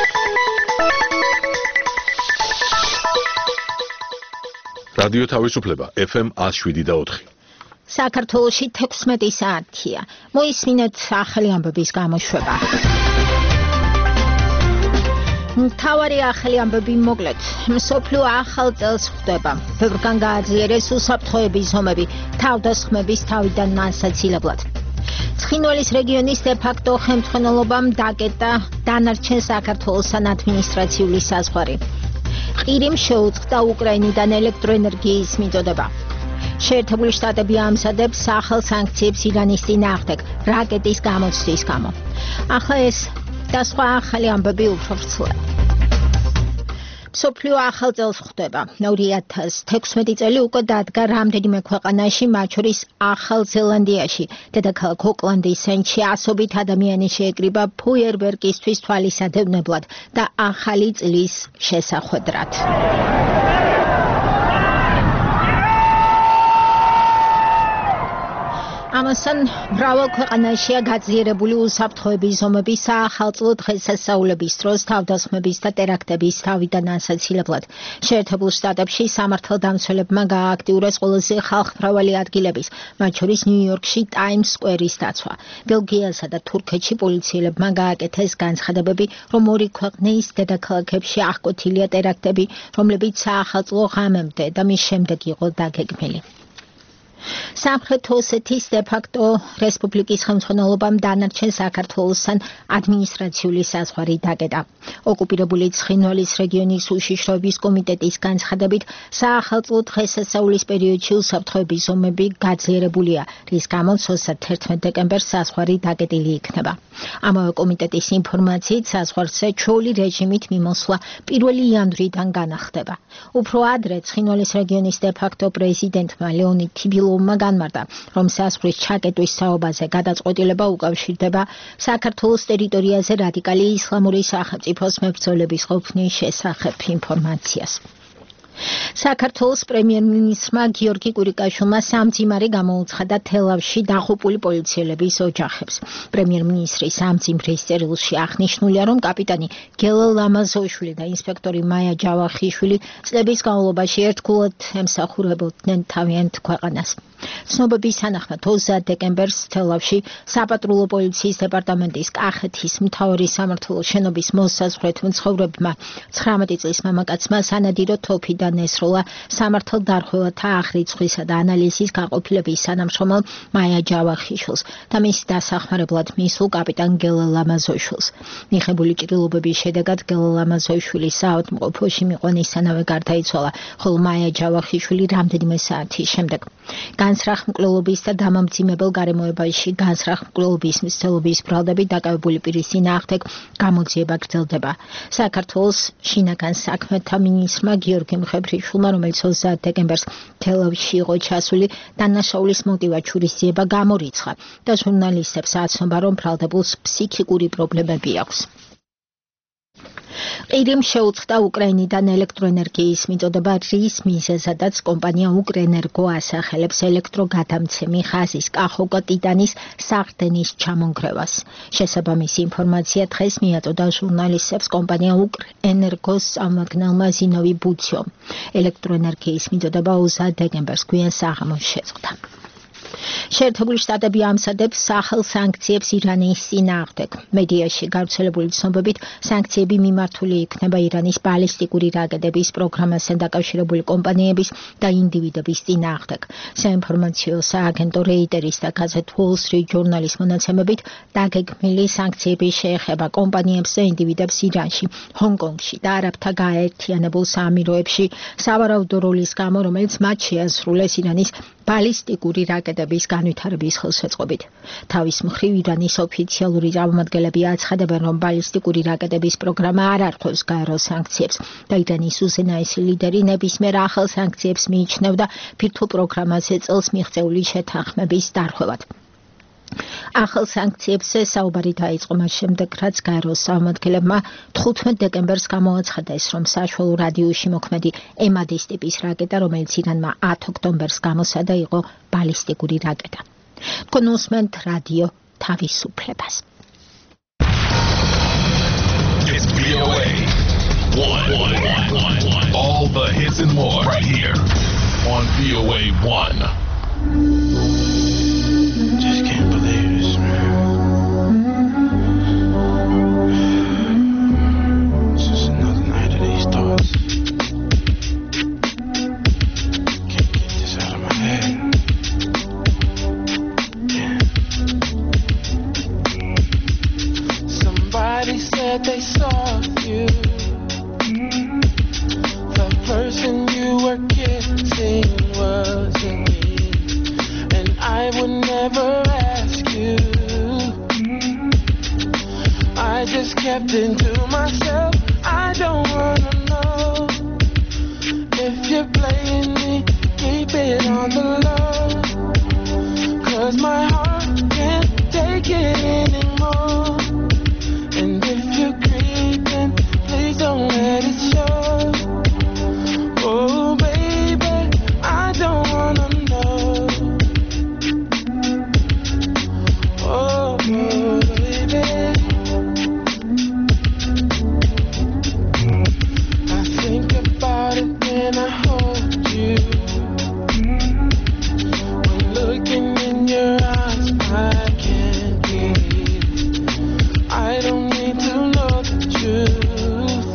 რადიო თავისუფლება FM 107.4. საქართველოში 16 საათია. მოისმინეთ ახალი ამბების გამოშვება. მთავარი ახალი ამბები მოკლედ. მსოფლიო ახალ წელს ხვდება. ბევრგან გააძლიერეს უსაფრთხოების ზომები, თავდასხმების თავიდან ასაცილებლად. ცხინვალის რეგიონის დე-ფაქტო ხელმძღვანელობამ დაკეტა დანარჩენ საქართველოსთან ადმინისტრაციული საზღვარი. ყირიმ შეუწყდა უკრაინიდან ელექტროენერგიის მიწოდება. შეერთებული შტატები ამზადებს ახალ სანქციებს ირანის წინააღმდეგ რაკეტის გამოცდის გამო. ახლა ეს და სხვა ახალი ამბები უფრო ვრცლად. მსოფლიო ახალ წელს ხვდება. 2016 წელი უკვე დადგა რამდენიმე ქვეყანაში, მათ შორის ახალ ზელანდიაში. დედაქალაქ ოკლანდის ცენტრში ასობით ადამიანი შეეკრიბა ფოიერვერკისთვის თვალისადევნებლად და ახალი წლის შესახვედრად. ამასთან მრავალ ქვეყანაშია გაძლიერებული უსაფრთხოების ზომები საახალწლო დღესასწაულების დროს თავდასხმების და ტერაქტების თავიდან ასაცილებლად. შეერთებულ შტატებში სამართალდამცველებმა გაააქტიურეს ყველაზე ხალხმრავალი ადგილების, მათ შორის ნიუ-იორკში ტაიმს სკვერის დაცვა. ბელგიასა და თურქეთში პოლიციელებმა გააკეთეს განცხადებები, რომ ორი ქვეყნის დედაქალაქებში აღკვეთილია ტერაქტები, რომლებიც საახალწლო ღამემდე და მის შემდეგ იყო დაგეგმილი. სამხრეთ ოსეთის დე-ფაქტო რესპუბლიკის ხელმძღვანელობამ დანარჩენ საქართველოსთან ადმინისტრაციული საზღვარი დაკეტა. ოკუპირებული ცხინვალის რეგიონის უშიშროების კომიტეტის განცხადებით, საახალწლო დღესასწაულის პერიოდში უსაფრთხოების ზომები გაძლიერებულია, რის გამოც 31 დეკემბერს საზღვარი დაკეტილი იქნება. ამავე კომიტეტის ინფორმაციით, საზღვარზე ჩვეული რეჟიმით მიმოსვლა 1 იანვრიდან განახდება. უფრო ადრე ცხინვალის რეგიონის დე-ფაქტო პრეზიდენტმა ლეონიდ თიბილოვმა განმარტა, რომ საზღვრის ჩაკეტვის საუბაზე გადაწყვეტილება უკავშირდება საქართველოს ტერიტორიაზე რადიკალი ისლამური სახელმწიფოს მებრძოლების ყოფნის შესახებ ინფორმაციას. საქართველოს პრემიერ-მინისტრმა გიორგი კვირიკაშვილმა სამძიმარი გამოუცხადა თელავში დაღუპული პოლიციელების ოჯახებს. პრემიერ-მინისტრის სამძიმრის წერილში აღნიშნულია, რომ კაპიტანი გელა ლამაზოშვილი და ინსპექტორი მაია ჯავახიშვილი წლების განმავლობაში ერთგულად ემსახურებოდნენ თავიანთ ქვეყანას. ცნობების თანახმად 20 დეკემბერს თელავში საპატრულო პოლიციის დეპარტამენტის კახეთის მთავარი სამმართველოს შენობის მოსაზღვრეთ მცხოვრებმა 19 წლის მამაკაცმა სანადირო თოფიდან ესროლა სამართალდარღვევათა აღრიცხვისა და ანალიზის გაყოფილების თანამშრომელ მაია ჯავახიშვილს და მის დასახმარებლად მისულ კაპიტან გელა ლამაზოშვილს. მიღებული ჭრილობების შედეგად გელა ლამაზოშვილი საავადმყოფოში მიყვანისთანავე გარდაიცვალა, ხოლო მაია ჯავახიშვილი რამდენიმე საათის შემდეგ. განსრახმკვლელობის და დამამძიმებელ გარემოებაში განსრახმკვლელობის მცდელობის ბრალდებით დაკავებული პირის წინააღმდეგ გამოძიება გრძელდება. საქართველოს შინაგან საქმეთა მინისტრმა გიორგი მხედრიშვილმა, რომელიც 20 დეკემბერს თელავში იყო ჩასული, დანაშაულის მოტივად შურისძიება გამორიცხა და ჟურნალისტებს აცნობა, რომ ბრალდებულს ფსიქიკური პრობლემები აქვს. ყირიმ შეუწყდა უკრაინიდან ელექტროენერგიის მიწოდება, რის მიზეზადაც კომპანია უკრენერგო ასახელებს ელექტროგადამცემი ხაზის კახოგა-ტიტანის საყრდენის ჩამონგრევას. შესაბამისი ინფორმაცია დღეს მიაწოდა ჟურნალისტებს კომპანია უკრენერგოს წარმომადგენელმა ზინოვი ბუციომ. ელექტროენერგიის მიწოდება 20 დეკემბერს გვიან საღამოს შეწყდა. შეერთებული შტატები ამზადებს ახალ სანქციებს ირანის წინააღმდეგ. მედიაში გავრცელებული ცნობებით, სანქციები მიმართული იქნება ირანის ბალისტიკური რაკეტების პროგრამასთან დაკავშირებული კომპანიების და ინდივიდების წინააღმდეგ. საინფორმაციო სააგენტო რეიტერის და გაზეთ Wall Street Journal-ის მონაცემებით, დაგეგმილი სანქციები შეეხება კომპანიებს და ინდივიდებს ირანში, ჰონგ-კონგში და არაბთა გაერთიანებულ საამიროებში სავარაუდო როლის გამო, რომელიც მათ შეასრულეს ირანის ბალისტიკური რაკეტების განვითარების ხელშეწყობით. თავის მხრივ ირანის ოფიციალური წარმომადგენლები აცხადებენ, რომ ბალისტიკური რაკეტების პროგრამა არ არხავს გაერო სანქციებს და ირანის უზენაესი ლიდერი ნებისმიერ ახალ სანქციებს მიიჩნევდა ფირთულ პროგრამაზე წელს მიღწეული შეთანხმების დარღვევად. ახალ სანქციებზე საუბარი დაიწყო მას შემდეგ, რაც გაეროს წარმომადგენლებმა 15 დეკემბერს გამოაცხადეს, რომ საშუალო რადიუსში მოქმედი ემადის ტიპის რაკეტა, რომელიც ირანმა 10 ოქტომბერს გამოსადა, იყო ბალისტიკური რაკეტა. თქვენ უსმენთ რადიო თავისუფლებას. VOA 1. Just can't believe this, man. It's just another night of these thoughts. Can't get this out of my head. Somebody said they saw you. The person you were kissing wasn't me. And I would never ask you. I just kept it to myself. I don't wanna know if you're playing me. Keep it on the low. 'Cause my heart can't take it anymore. And if you're creeping, please don't let it show. Oh baby, I don't wanna know. Oh baby, I think about it when I hold you. When looking in your eyes, I can't breathe. I don't need to know the truth.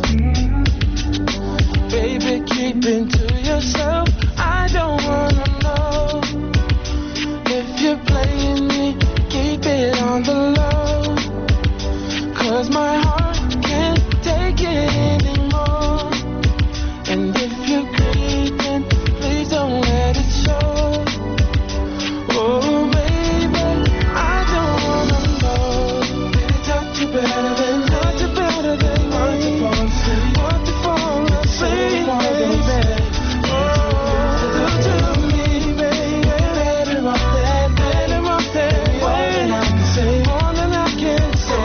Baby, keep it to yourself. I don't wanna know if you're playing me. Keep it on the low. 'Cause my heart can't take it anymore. And if you're creeping, please don't let it show. Oh baby, I don't wanna know. Did it touch you better than want to fall asleep? Want to fall asleep, baby. Oh, do to me, baby. Better off that way. More than I can say.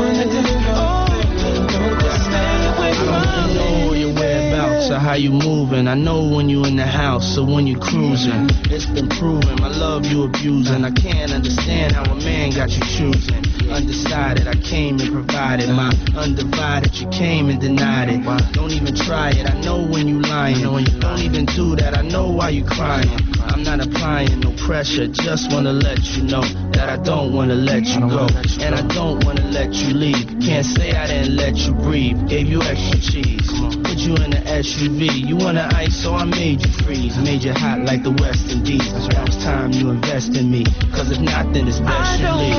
Just stay away from me. I know your whereabouts or how you moving. I know when you in the house or when you cruising. It's been proven my love you abusing. I can't understand how a man got you choosing. Undecided, I came and provided my undivided. You came and denied it. Don't even try it. I know when you lying. Don't even do that. I know why you crying. I'm not applying no pressure. Just wanna let you know that I don't wanna let you go, and I don't wanna let you leave. Can't say I didn't let you breathe. Gave you extra cheese. Put you in the SUV. You wanna ice, so I made you freeze. Made you hot like the West Indies. Now it's time you invest in me. 'Cause if not, then it's best you leave.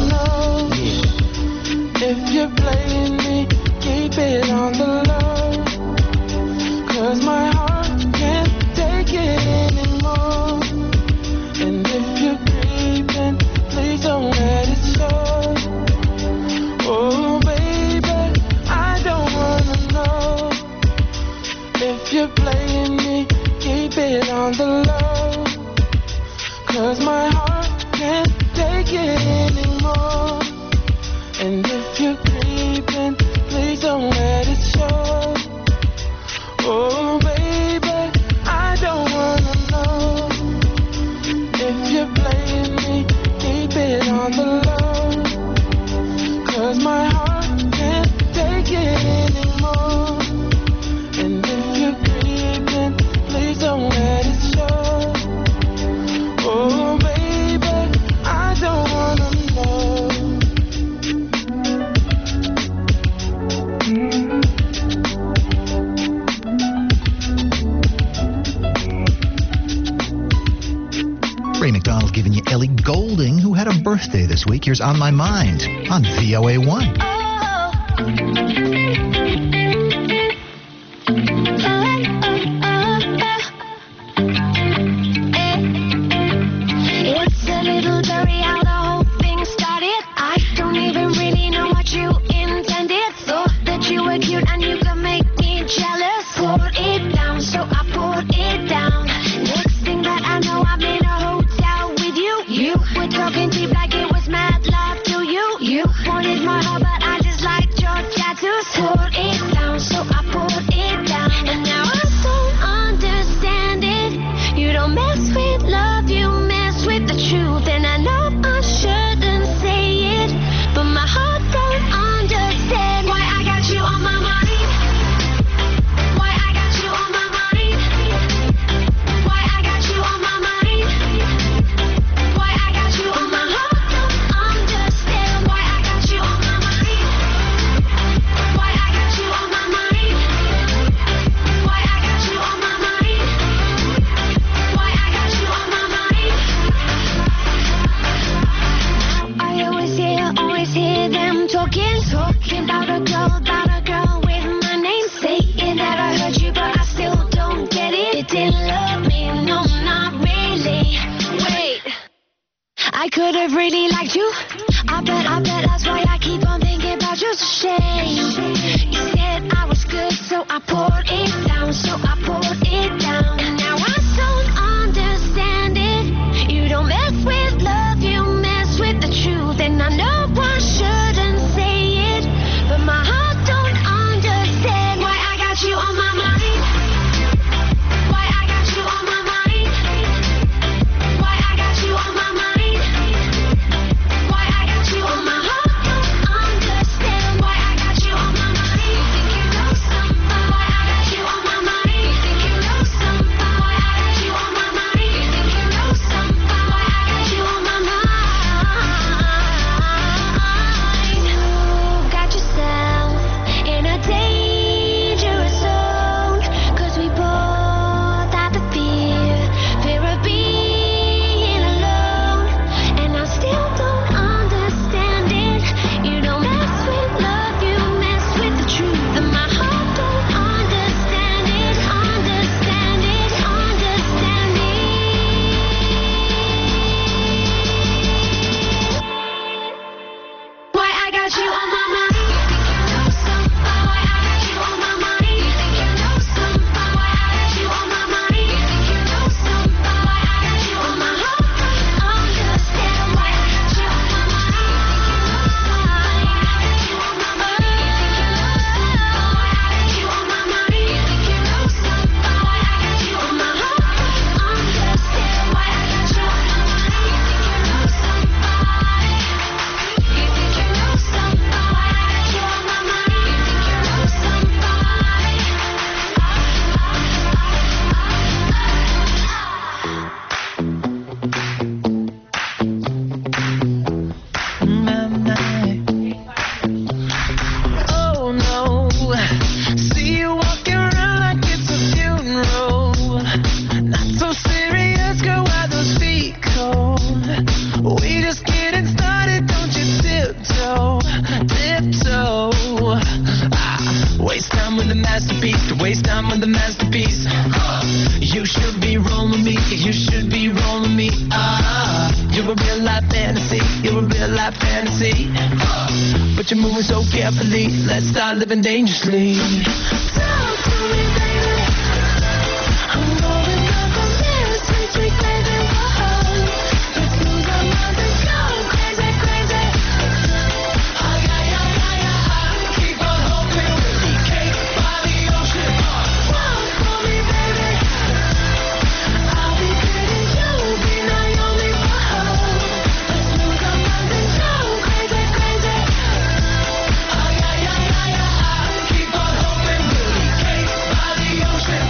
If you're playing me, keep it on the low. 'Cause my heart can't take it anymore. And if you're creeping, please don't let it show. Oh baby, I don't wanna know if you're playing me. Keep it on the low. 'Cause my heart can't take it anymore. And if you're creeping, please don't let it show. Oh baby, I don't wanna know if you're playing me. Keep it on the low. 'Cause my heart can't take it anymore. And if you're creeping, please don't let it show. Oh baby, I don't wanna know. Ray McDonald giving you Ellie Goulding, who had a birthday this week. Here's On My Mind on VOA 1. It's a little blurry how the whole thing started. I don't even really know what you intended. Thought that you were cute and you could make me jealous. Poured it down, so I poured it down. Next thing that I know, I'm in a hotel with you. You were talking deep like it was mad love to you. You wanted my heart, but I just liked your tattoos. Poured it down, so I poured never really liked you. I bet that's why I keep on thinking about you. It's a shame. You said I was good, so I poured it down, And now I don't understand it. You don't mess with love, you mess with the truth. And I know I shouldn't say it, but my heart don't understand why I got you on my mind. Why I got you on my mind. Why I got you on my mind. Why I got you on my heart don't understand why I got you on my mind. You think you know something? Why I got you on my mind. You think you know something? Why I got you on my mind. You think you know something? Why I got you on my mind. You got yourself in a dangerous zone, 'cause we both have the fear of being alone. And I still don't understand it. You don't mess with love, you mess with the truth. And my heart don't understand it, understand it. Why I got you on my mind. You think you know something? Why I got you on my mind. You think you know something? Why I got you on my mind. You think you know something? Why I got you on my heart. Understand why I got you on my mind. You think you know something? Why I got you on my mind. You think you know something? Why I got you on my heart. Understand why I got you on my mind. You think you know something? You think you know something? Why I got you on my mind. You think you know something? Oh no, see you walking around like it's a funeral. Not so serious, girl, why those feet cold? We just getting started, don't you tiptoe. Waste time with the masterpiece, to waste time with the masterpiece. You should be rolling me, you should be rolling me. You're a real life fantasy, you're a real life fantasy. But you're moving so carefully, let's start living dangerously. Talk to me, baby. I'm going up on this, sweet, sweet baby. Whoa. Let's lose our minds and go crazy, crazy. Keep on hoping we'll be cake by the ocean. Walk for me, baby. I'll be pretty, you'll be Naomi. Whoa. Let's lose our minds and go crazy, crazy. Keep on hoping we'll be cake by the ocean.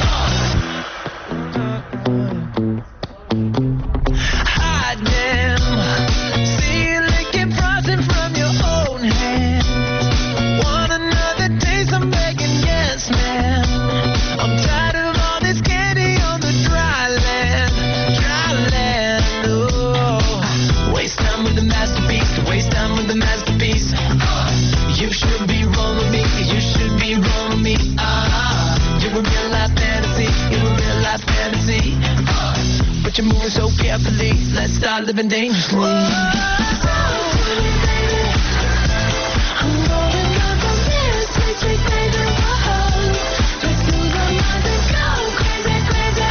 Hide them. See you licking frosting from your own hand. Want another taste? I'm begging, yes, man. I'm tired of all this candy on the dry land. Oh, waste time with the masterpiece, to waste time with the masterpiece. You should be rolling me, you should be rolling me. You're a real life fantasy, you're a real life fantasy. But you're moving so carefully, let's start living dangerously. I'm going up on this, sweet, sweet baby. Whoa. Let's lose our minds and go crazy, crazy.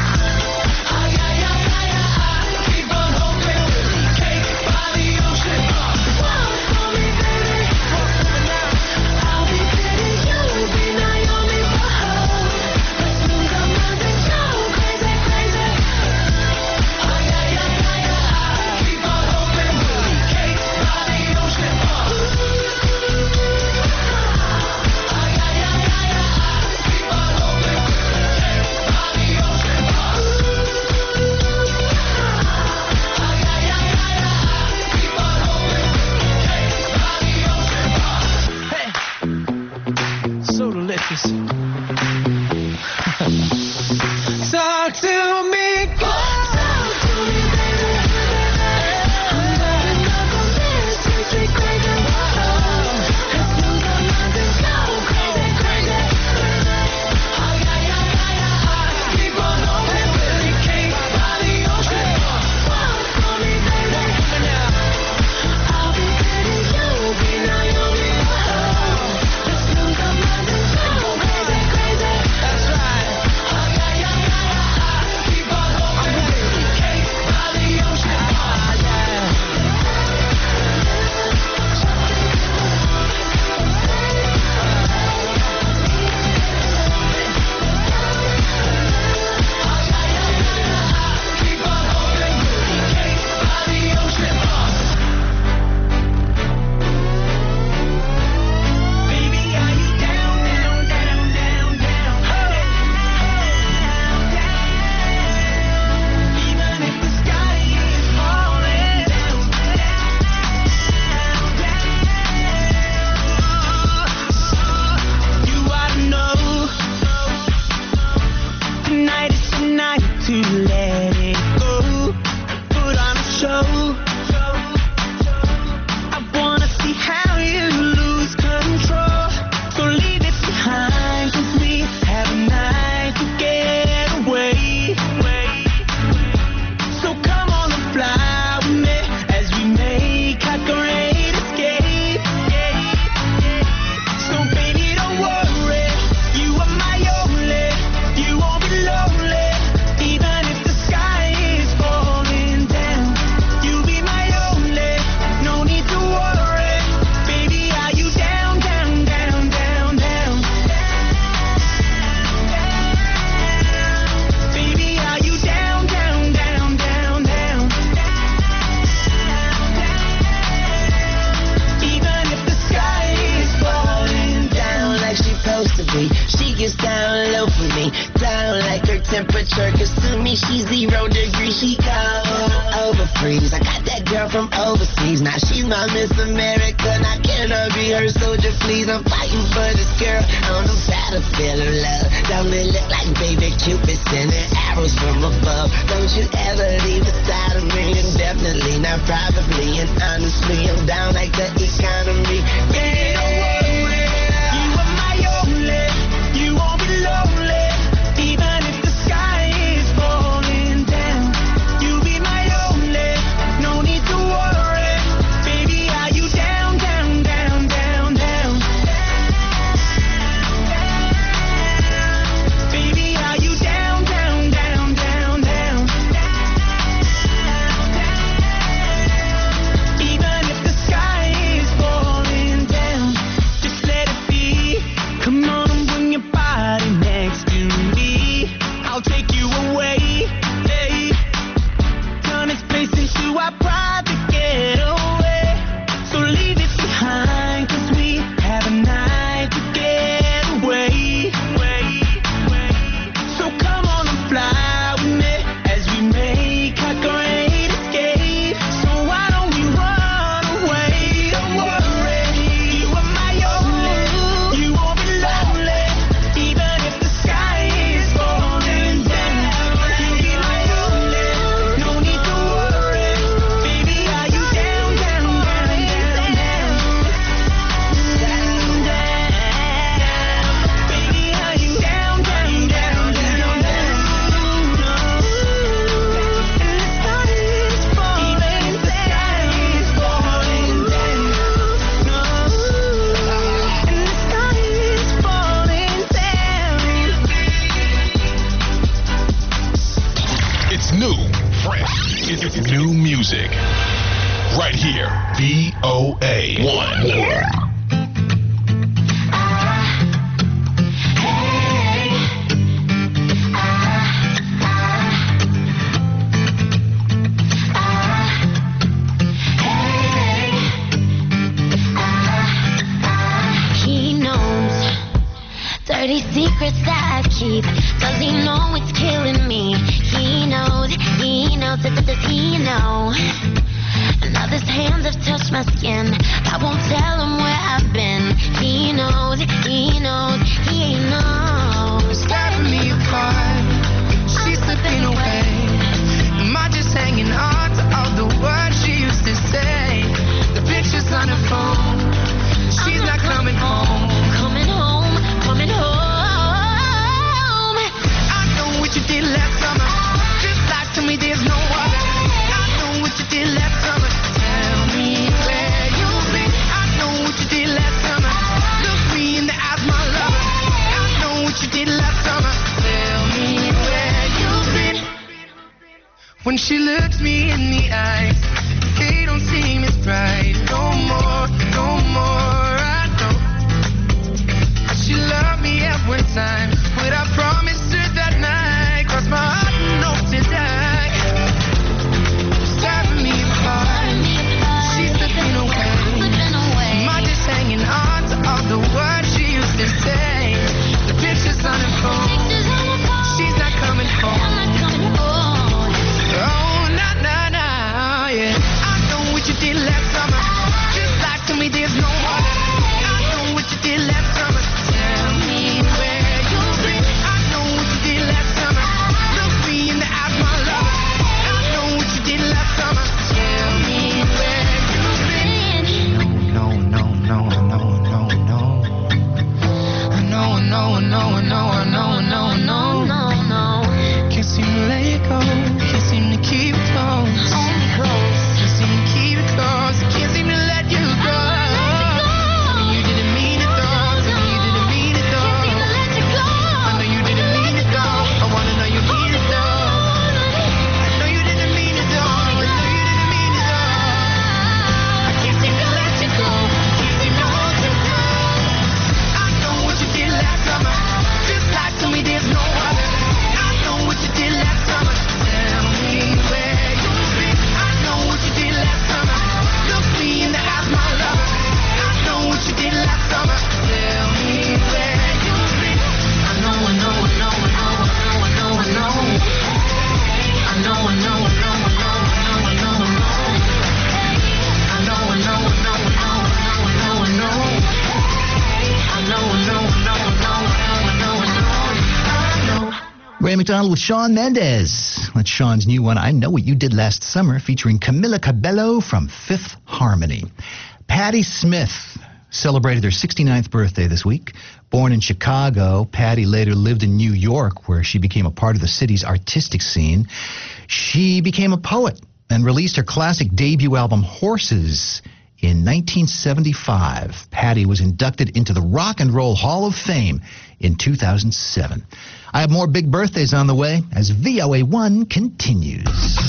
Keep on hoping we'll be cake by the ocean. Walk for me, baby. I'll be pretty, you'll be Naomi. Whoa. Let's lose our minds and go crazy, crazy. Keep on hoping we'll circus to me, she's 0 degrees, she cold. Over freeze, I got that girl from overseas. Now she's my Miss America, now can I be her soldier, please? I'm fighting for this girl on the battlefield of love. Don't it look like baby Cupid sending arrows from above? Don't you ever leave the side of me, and definitely not probably, and honestly, I'm down like the economy. Yeah, don't worry, you are my only, you won't be lonely, even if the sky is falling down. You be my only, no need to worry, baby, are you down, down, down, down, down? Baby, are you down, down, down, down, down? Even if the sky is falling down, just let it be. Come on and bring your body next to me. I'll take you away, hey. Turn this place into our private getaway. So leave it behind, 'cause we have a night to get away. So come on and fly with me as we make our great escape. So why don't we run away? Don't worry, you are my only, you won't be lonely, even if the sky is falling down. You be my only, no need to worry, baby, are you down, down, down, down, down? Down, down, baby, are you down, down, down, down, down? It's new, fresh. It's new music. Right here. VOA 1. He knows dirty secrets that I keep. Does he know it's killing me? He knows, does he know? Now his hands have touched my skin. I won't tell him where I've been. He knows, he knows. Tearing me apart, she's slipping away. Am I just hanging on to all the words she used to say? The pictures on her phone, she's not coming home. Coming home, coming home. I know what you did last summer. Just like to me, there's no other. I know what you did last summer. Tell me where you've been. I know what you did last summer. Look me in the eyes, my lover. I know what you did last summer. Tell me where you've been. When she looks me in the eyes, they don't seem as bright. No more, no more. I know she loved me every time. But I promised her that night, cross my heart and hope to die. She's tearing me apart, she's slipping away. Am I just hanging on to all the words she used to say? The pictures on her phone, she's not coming home. Oh, nah, nah, nah, yeah. I know what you did last summer. McDonald with Shawn Mendes. That's Shawn's new one, I Know What You Did Last Summer, featuring Camila Cabello from Fifth Harmony. Patti Smith celebrated her 69th birthday this week. Born in Chicago, Patti later lived in New York, where she became a part of the city's artistic scene. She became a poet and released her classic debut album, Horses, in 1975. Patti was inducted into the Rock and Roll Hall of Fame in 2007. I have more big birthdays on the way as VOA1 continues.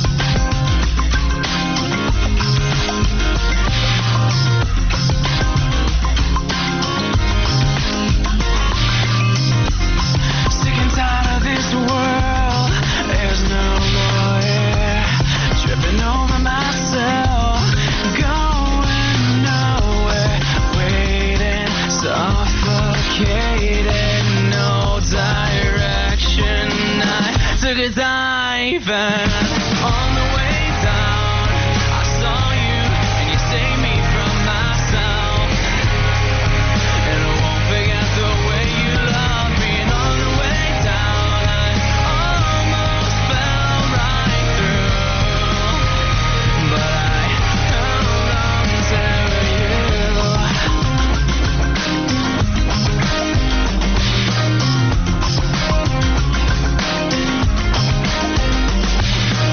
Sick and tired of this world. There's no more air. Tripping over myself. Going nowhere. Waiting, suffocated. No direction. I took a dive and on the way down, I saw you and you saved me from myself. And I won't forget the way you loved me. And on the way down, I almost fell right through. But I held on to you.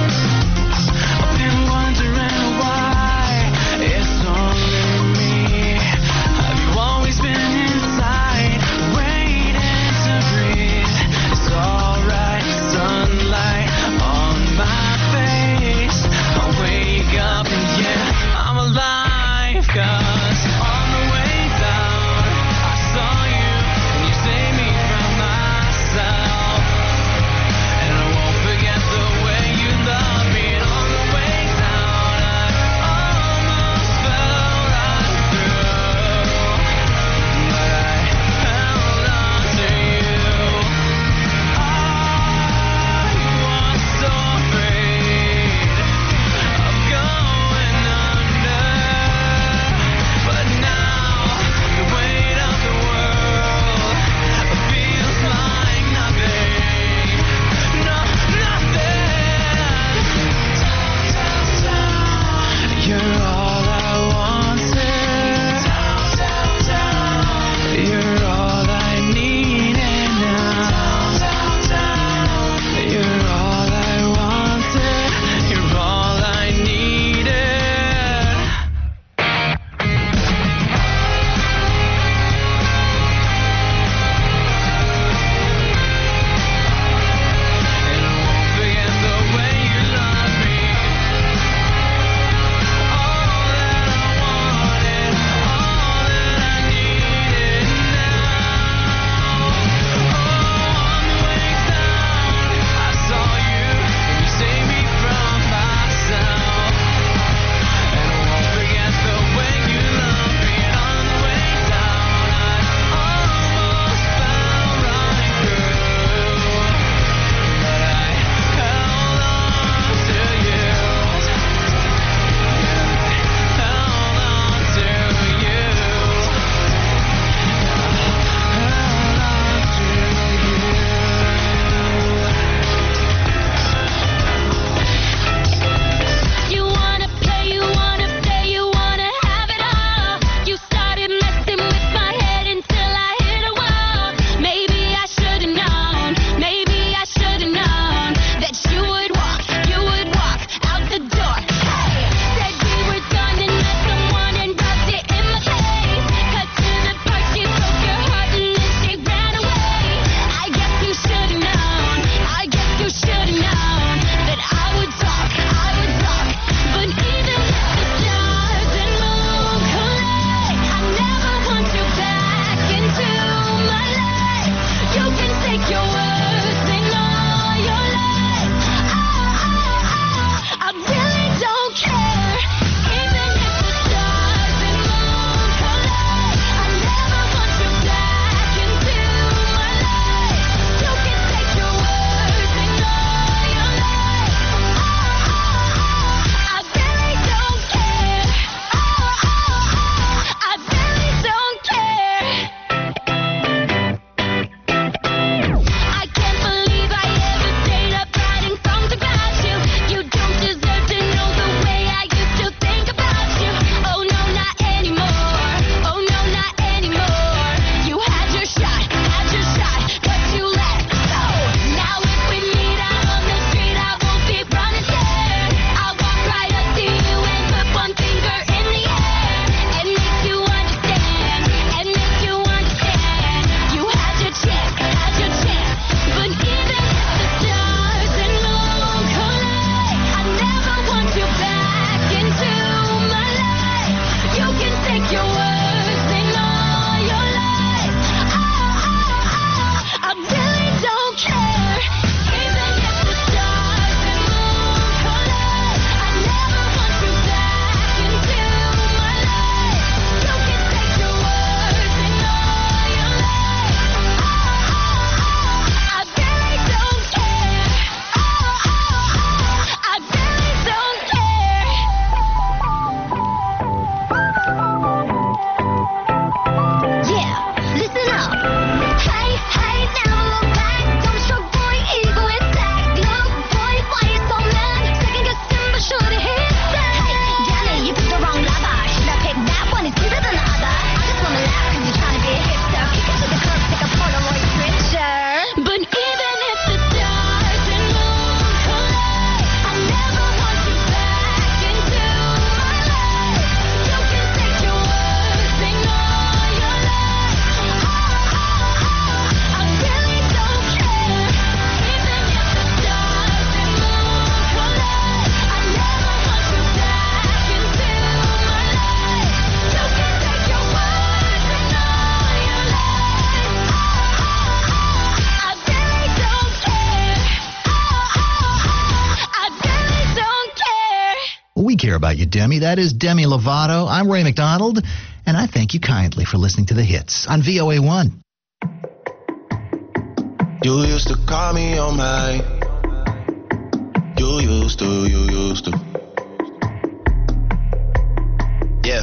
about you, Demi. That is Demi Lovato. I'm Ray McDonald, and I thank you kindly for listening to The Hits on VOA1. You used to call me on my. You used to. Yeah.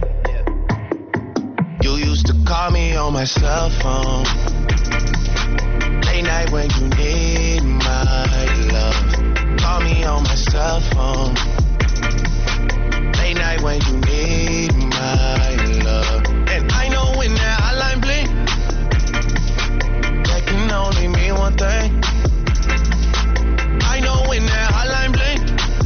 You used to call me on my cell phone. Late night when you need my love. Call me on my cell phone. Late night when you need my love. And I know when that hotline blink, that can only mean one thing. I know when that hotline blink,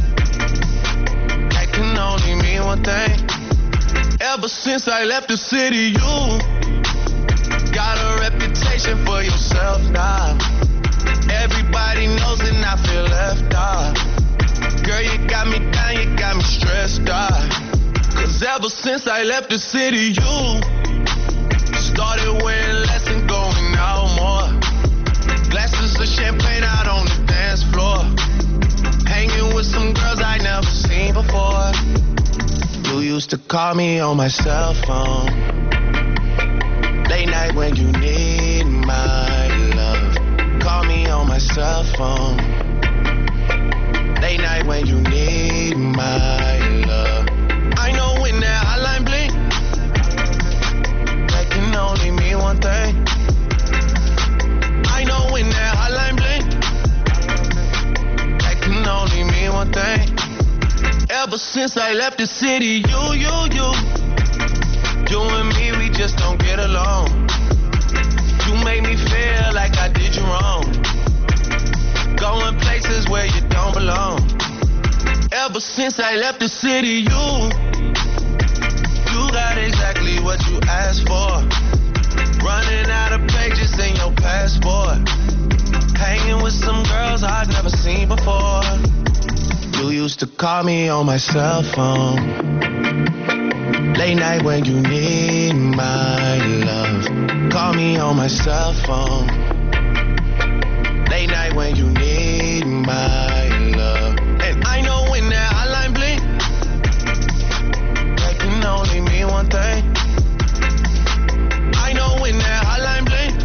that can only mean one thing. Ever since I left the city, you got a reputation for yourself now. Everybody knows and I feel left out. Girl, you got me down, you got me stressed out. Cause ever since I left the city, you started wearing less and going out more. Glasses of champagne out on the dance floor. Hanging with some girls I never seen before. You used to call me on my cell phone. Late night when you need my love. Call me on my cell phone. Late night when you need my love. I know when that hotline blink, that can only mean one thing. I know when that hotline blink, that can only mean one thing. Ever since I left the city, you and me, we just don't get along. You make me feel like I did you wrong. Going places where you don't belong. Ever since I left the city, you got exactly what you asked for. Running out of pages in your passport. Hanging with some girls I've never seen before. You used to call me on my cell phone. Late night when you need my love. Call me on my cell phone. Late night when you need my love. And I know when that hotline blink, that can only mean one thing. I know when that hotline blink,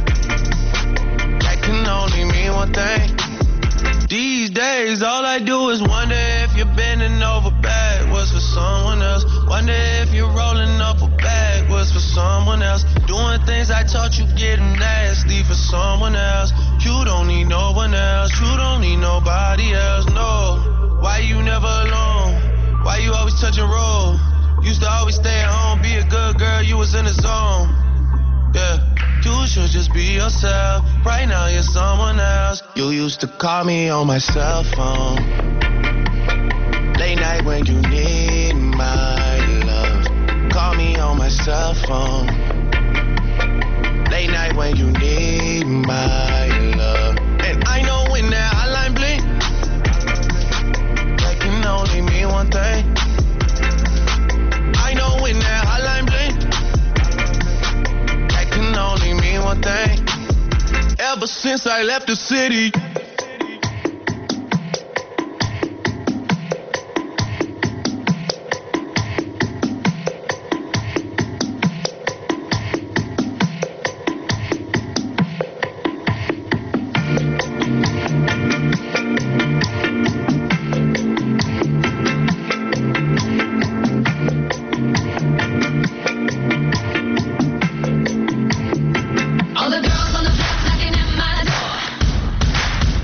that can only mean one thing. These days, all I do is wonder if you're bending over backwards for someone else. Wonder if you're rolling up a backwards for someone else. Doing things I taught you getting nasty for someone else. You don't need no one else. You don't need nobody else, no. Why you never alone? Why you always touch and roll? Used to always stay at home, be a good girl, you was in the zone. Yeah. You should just be yourself. Right now you're someone else. You used to call me on my cell phone. Late night when you need my love. Call me on my cell phone. Late night when you need my love. And I know when that hotline blink, that can only mean one thing. I know when that hotline blink, only mean one thing. Ever since I left the city. All the girls on the block knocking at my door.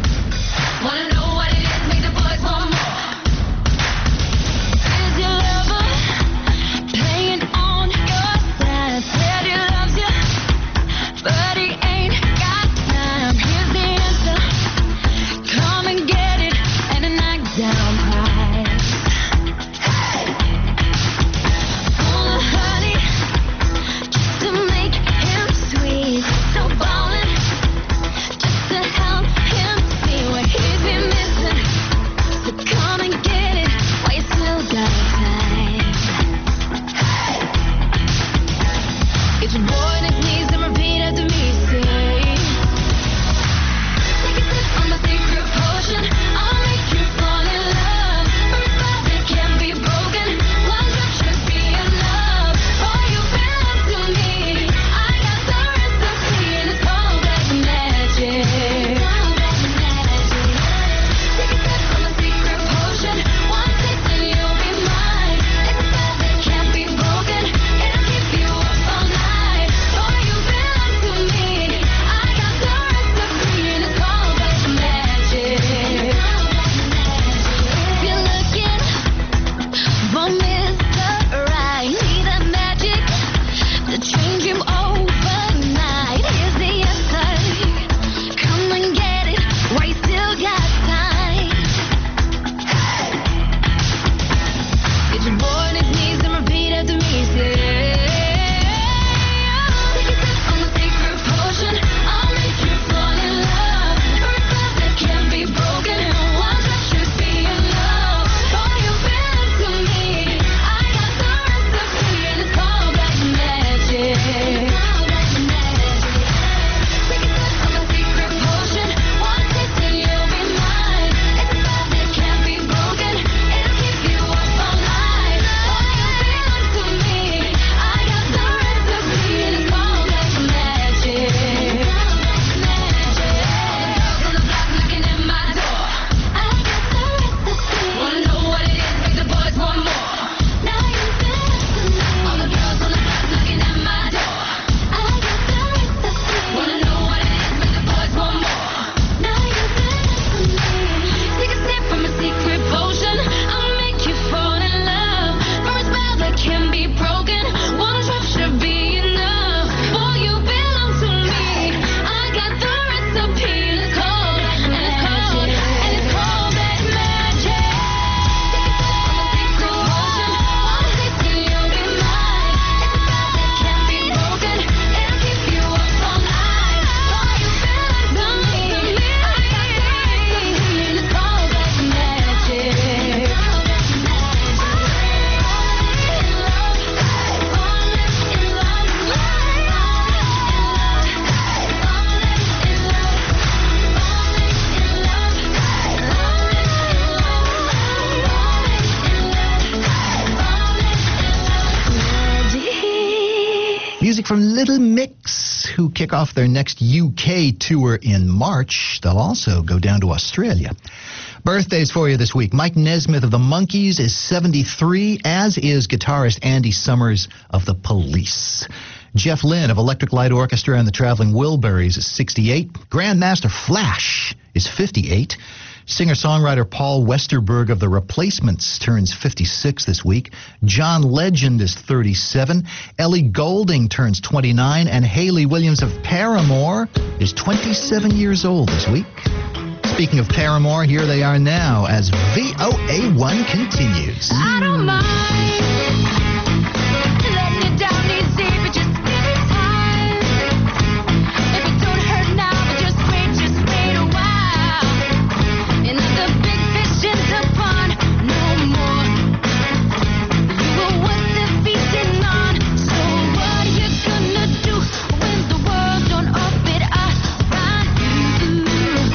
Mix, who kick off their next UK tour in March. They'll also go down to Australia. Birthdays for you this week. Mike Nesmith of the Monkees is 73, as is guitarist Andy Summers of the Police. Jeff Lynne of Electric Light Orchestra and the Traveling Wilburys is 68. Grandmaster Flash is 58. Singer-songwriter Paul Westerberg of The Replacements turns 56 this week. John Legend is 37. Ellie Goulding turns 29. And Hayley Williams of Paramore is 27 years old this week. Speaking of Paramore, here they are now as VOA1 continues. I don't mind letting it down easy, but just give it time. If it don't hurt now, but just wait a while. And the big fish in the pond, no more. You were worth the feasting on. So what are you gonna do when the world don't orbit around you?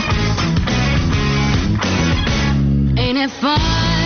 Ain't it fun?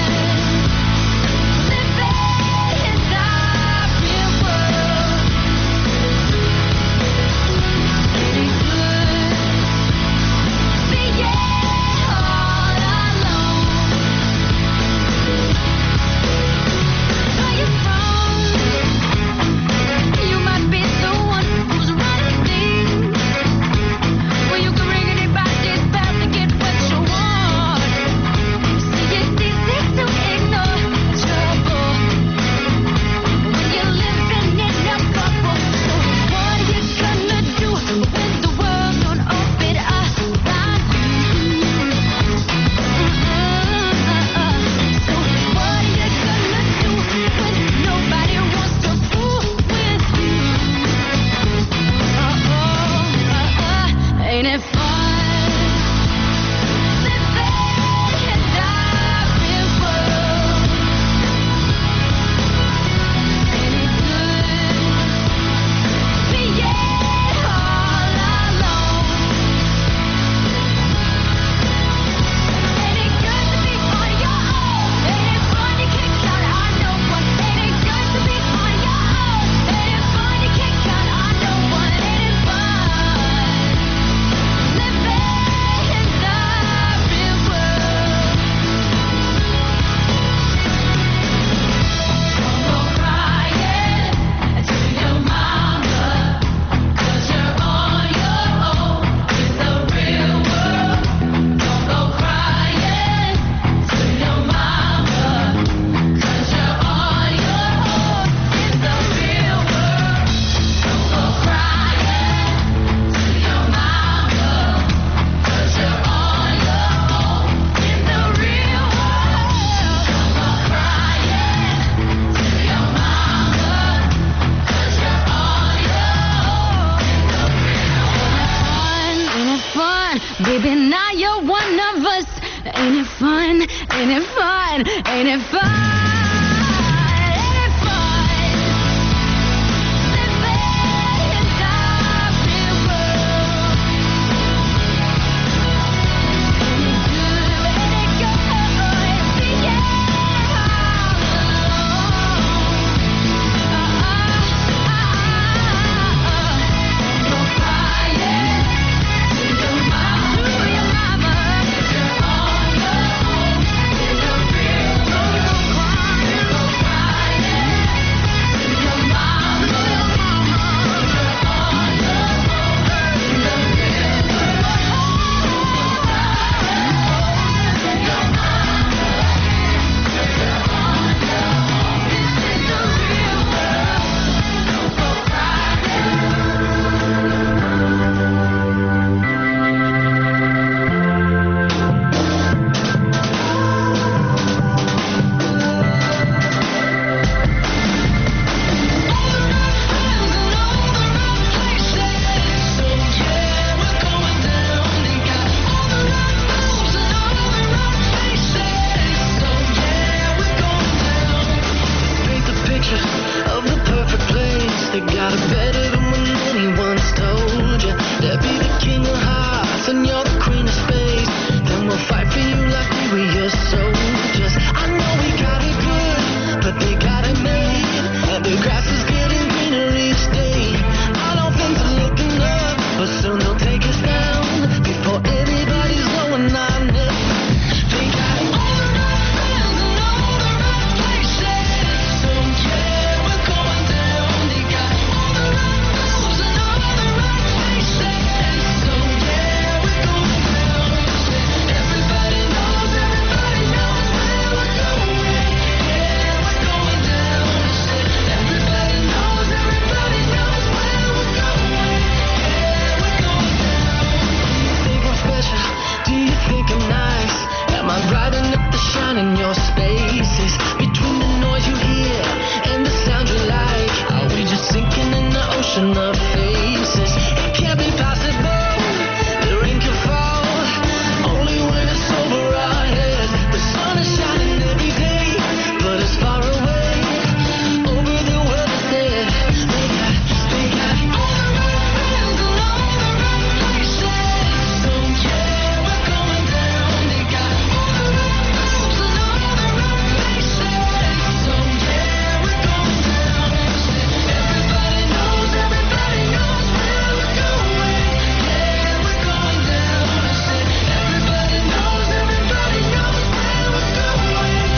Baby, now you're one of us. Ain't it fun? Ain't it fun? Ain't it fun? Cry Says it can't be possible. The rain can fall only when it's over our head. The sun is shining every day, but it's far away over the weather's dead. They got all the right friends and all the right places. So yeah, we're going down. They got all the right moves and all the right places. So yeah, we're going down. Everybody knows where we're going. Yeah, we're going down. Everybody knows where we're going. Yeah, we're going down.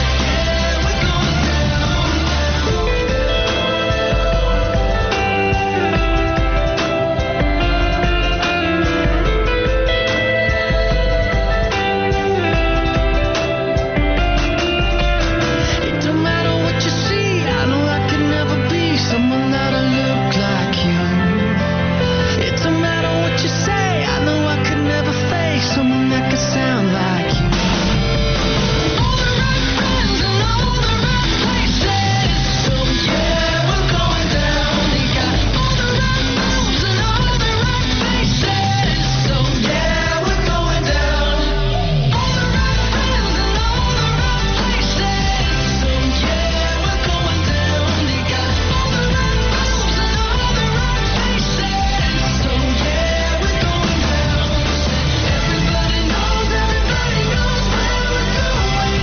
It don't matter what you see. I know I can never be someone that'll look like you. It don't matter what you say. I know I could never face someone that could sound like you. All the right friends and all the right places. So yeah, we're going down. They got all the right moves and all the right faces. So yeah, we're going down. All the right friends and all the right places. So yeah, we're going down. They got all the right moves and all the right faces. So yeah, we're going down. Everybody knows where we're going. Yeah, we're going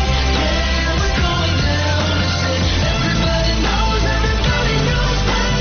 down. Everybody knows where we're going. Yeah, we're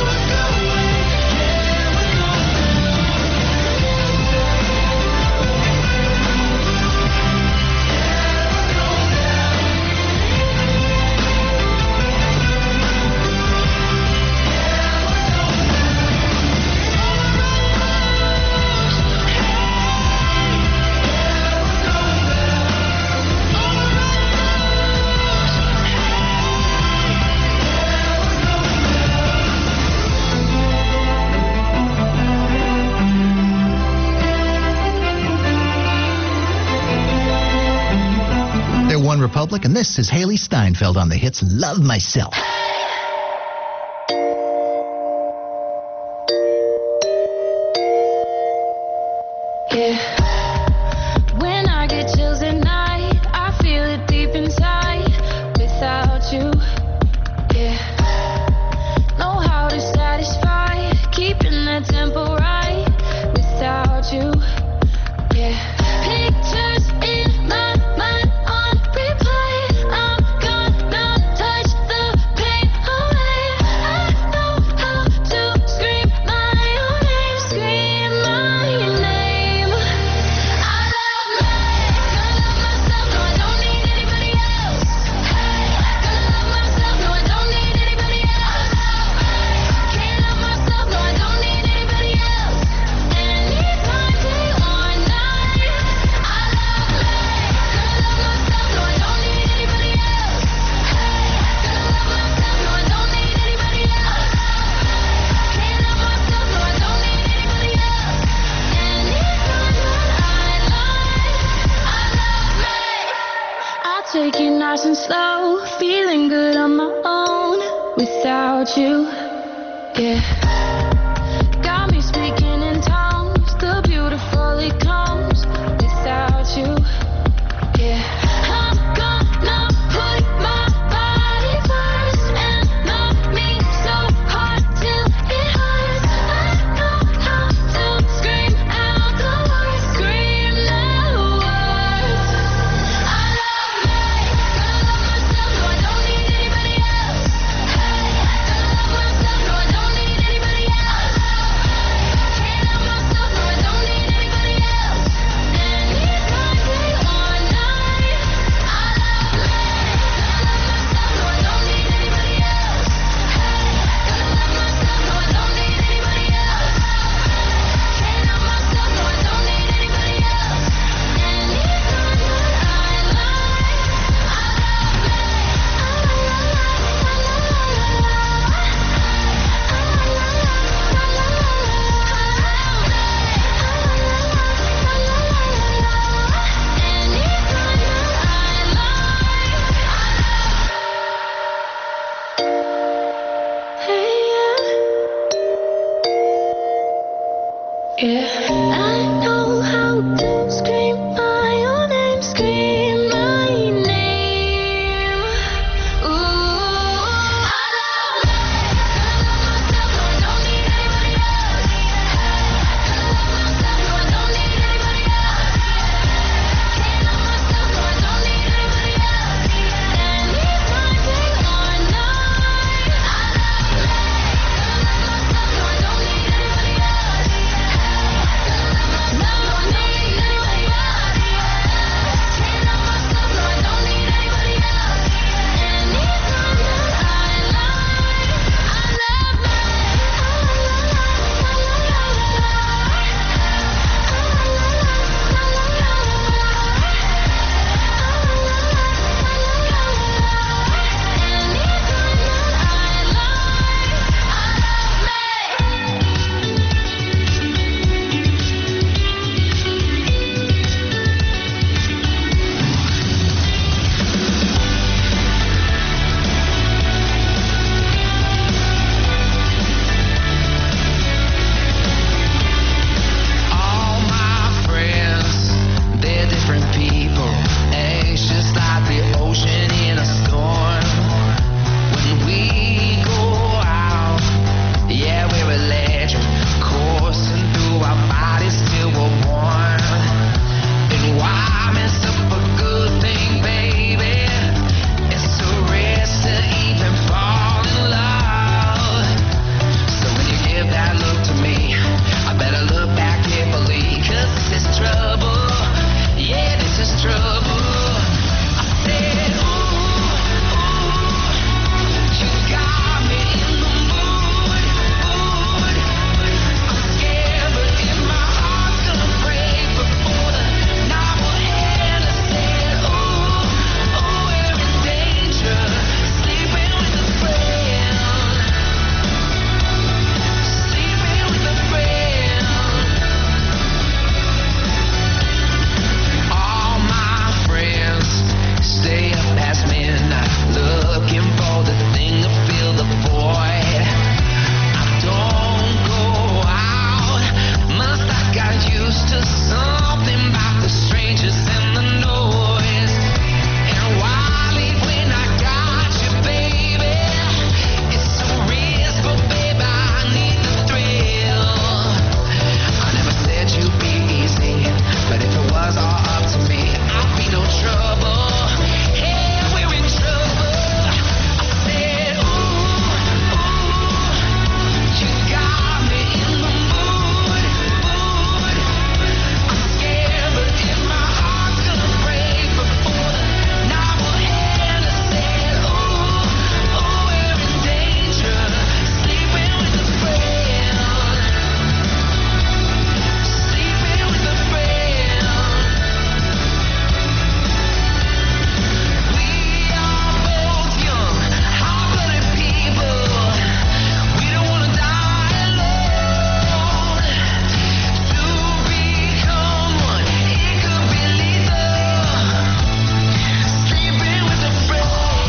They're One Republic, and this is Haley Steinfeld on the hits Love Myself. Yeah. When I get chills at night, I feel it deep inside. Without you, yeah. Know how to satisfy, keeping that tempo right. Without you, yeah. Pictures in my mind on replay. I'm gonna touch the pain away. I know how to scream my own name, scream my name. I love me, gonna love myself, no I don't need anybody else. Hey, gonna love myself, no I don't need anybody else. Can't love myself, no I don't need anybody else. Anytime, day or night. I love me, gonna love myself, no I don't need anybody else. Hey, gonna love myself, no I don't need anybody else. Can't love myself, no I don't need anybody else. Anytime that I love me. I'll take it nice and slow, feeling good on my own without you. Yeah. Got me speaking in tongues, the beautiful it comes without you. Yeah. I'm gonna put my body first and love me so hard till it hurts. I know how to scream out the words, scream the words. I love me, gonna love myself, no I don't need anybody else. Hey, gonna love myself, no I don't need anybody else. I know how to scream my own name, scream my name. Ooh, I love myself, I don't need anybody else. I love myself, I don't need anybody else. Can't love myself, I don't need anybody else. And it's my day or night. I love myself, I don't need anybody else. All my friends, they're different people, anxious like the ocean in a storm. When we go out, yeah, we're electric, coursing through our bodies till we're warm. And why mess up a good thing, baby? It's a risk to even fall in love. So when you give that look to me, I better look back carefully, 'cause this is trouble. Yeah, this is trouble. I said, ooh, you got me in the mood. I'm scared, but if my heart's gonna break before the night will end, I said, ooh, we're in danger, sleeping with a friend. Sleeping with a friend. All my friends stay up past midnight, looking for the thing to fill the void. I don't go out, must I got used to something about the strangers and the noise. And why leave when I got you, baby? It's a risk, but baby, I need the thrill. I never said you'd be easy, but if it was all up to me, I'd be no trouble. Hey, we're in trouble. I said, ooh, you got me in the mood. I'm scared, but if my heart's gonna break before the night will end, I said, ooh, we're in danger, sleeping with a friend. Sleeping with a friend. We are both young, hard-blooded people. We don't wanna die alone. To become one, it could be lethal. Sleeping with a friend.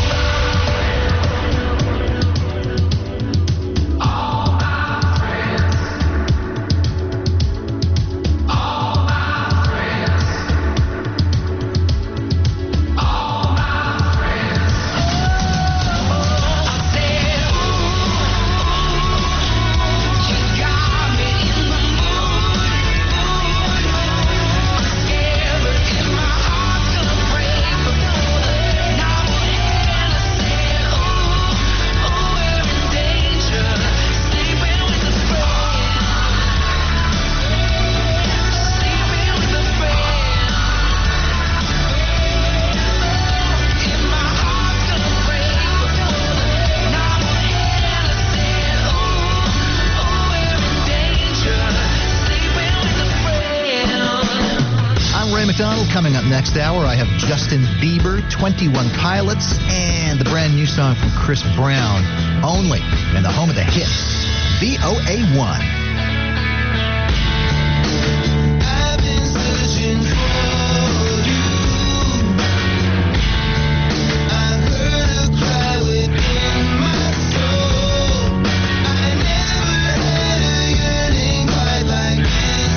All my friends. All my friends. All my friends. I said, you got me in the mood. I'm scared, but if my heart's gonna break before the night will end, I said, we're in danger, sleeping with a friend. Sleeping with a friend. If my heart's gonna break before the night will end, I said, we're in danger, sleeping with a friend. I'm Ray McDonald. Coming up next hour, I have Justin Bieber, 21 Pilots, and the brand new song from Chris Brown, Only, in the home of the hits, VOA1. I've been searching for you. I heard a cry within my soul. I never had a yearning quite like this.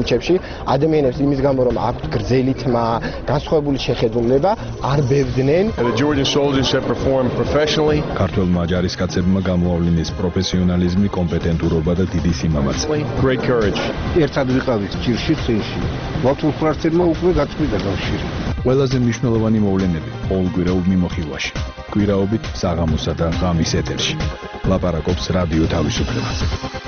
კუჩებში ადამიანებს იმის გამო რომ აქვთ გრძელი თმა, განსხვავებული შეხედულება, არ ბევდნენ. The Georgian soldiers have performed professionally. ქართველმა ჯარისკაცებმა გამოავლინეს პროფესიონალიზმი, კომპეტენტურობა და დიდი სიმამაცე. Great courage. ერთად ვიყავით ჭირში წინში. ბათუმ-ფარცელმა უკვე გაწყვიტა კავშირი. ყველაზე მნიშვნელოვანი მოვლენები ყოველკვირეულ მიმოხილვაში. კვირაობით საღამოსა და ღამის ეთერში. ლაპარაკობს რადიო თავისუფლება.